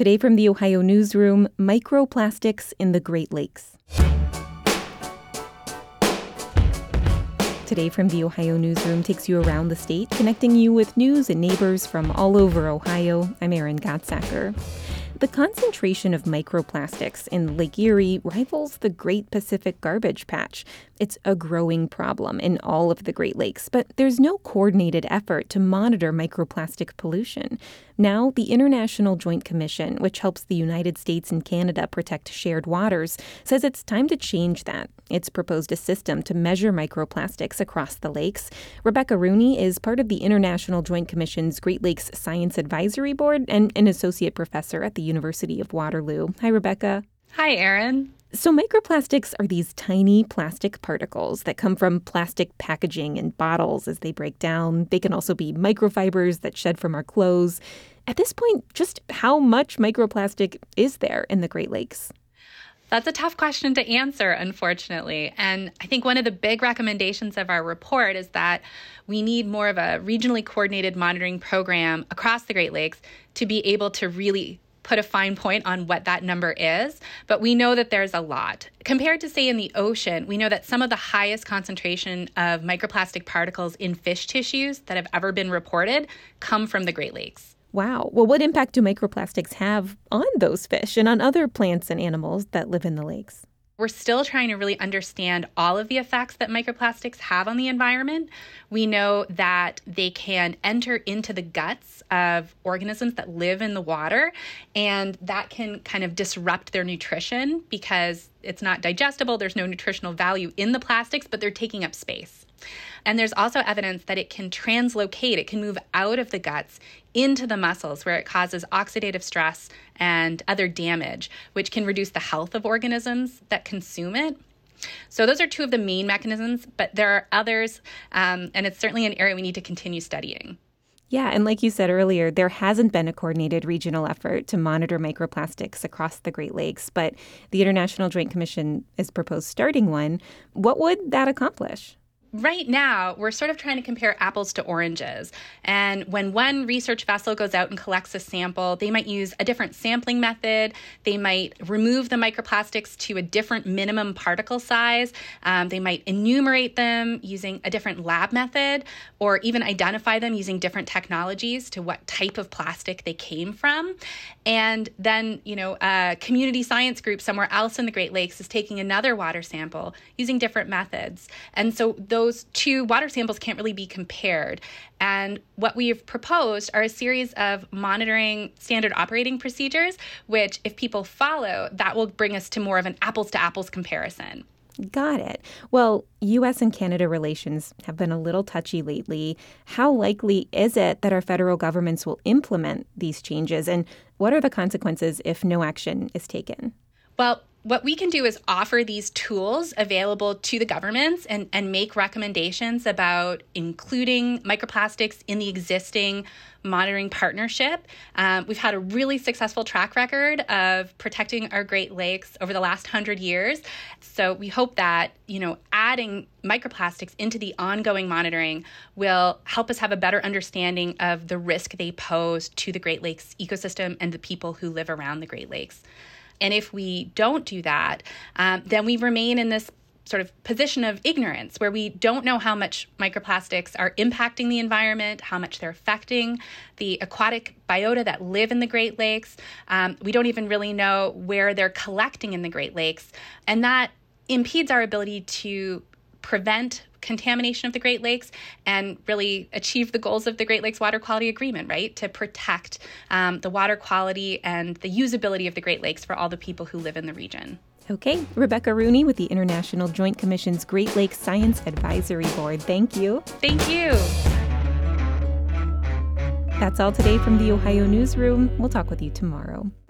Today from the Ohio Newsroom, microplastics in the Great Lakes. Today from the Ohio Newsroom takes you around the state, connecting you with news and neighbors from all over Ohio. I'm Erin Gottsacker. The concentration of microplastics in Lake Erie rivals the Great Pacific Garbage Patch. It's a growing problem in all of the Great Lakes, but there's no coordinated effort to monitor microplastic pollution. Now, the International Joint Commission, which helps the United States and Canada protect shared waters, says it's time to change that. It's proposed a system to measure microplastics across the lakes. Rebecca Rooney is part of the International Joint Commission's Great Lakes Science Advisory Board and an associate professor at the University of Waterloo. Hi, Rebecca. Hi, Erin. So microplastics are these tiny plastic particles that come from plastic packaging and bottles as they break down. They can also be microfibers that shed from our clothes. At this point, just how much microplastic is there in the Great Lakes? That's a tough question to answer, unfortunately. And I think one of the big recommendations of our report is that we need more of a regionally coordinated monitoring program across the Great Lakes to be able to really put a fine point on what that number is, but we know that there's a lot. Compared to, say, in the ocean, we know that some of the highest concentration of microplastic particles in fish tissues that have ever been reported come from the Great Lakes. Wow. Well, what impact do microplastics have on those fish and on other plants and animals that live in the lakes? We're still trying to really understand all of the effects that microplastics have on the environment. We know that they can enter into the guts of organisms that live in the water, and that can kind of disrupt their nutrition because it's not digestible. There's no nutritional value in the plastics, but they're taking up space. And there's also evidence that it can translocate, it can move out of the guts into the muscles where it causes oxidative stress and other damage, which can reduce the health of organisms that consume it. So those are two of the main mechanisms, but there are others, and it's certainly an area we need to continue studying. Yeah, and like you said earlier, there hasn't been a coordinated regional effort to monitor microplastics across the Great Lakes, but the International Joint Commission has proposed starting one. What would that accomplish? Right now, we're sort of trying to compare apples to oranges. And when one research vessel goes out and collects a sample, they might use a different sampling method. They might remove the microplastics to a different minimum particle size. They might enumerate them using a different lab method, or even identify them using different technologies to what type of plastic they came from. And then, a community science group somewhere else in the Great Lakes is taking another water sample using different methods. And so those two water samples can't really be compared. And what we've proposed are a series of monitoring standard operating procedures, which if people follow, that will bring us to more of an apples to apples comparison. Got it. Well, U.S. and Canada relations have been a little touchy lately. How likely is it that our federal governments will implement these changes? And what are the consequences if no action is taken? Well, what we can do is offer these tools available to the governments and make recommendations about including microplastics in the existing monitoring partnership. We've had a really successful track record of protecting our Great Lakes over the last 100 years. So we hope that, adding microplastics into the ongoing monitoring will help us have a better understanding of the risk they pose to the Great Lakes ecosystem and the people who live around the Great Lakes. And if we don't do that, then we remain in this sort of position of ignorance where we don't know how much microplastics are impacting the environment, how much they're affecting the aquatic biota that live in the Great Lakes. We don't even really know where they're collecting in the Great Lakes. And that impedes our ability to prevent contamination of the Great Lakes and really achieve the goals of the Great Lakes Water Quality Agreement, right? To protect the water quality and the usability of the Great Lakes for all the people who live in the region. Okay, Rebecca Rooney with the International Joint Commission's Great Lakes Science Advisory Board. Thank you. Thank you. That's all today from the Ohio Newsroom. We'll talk with you tomorrow.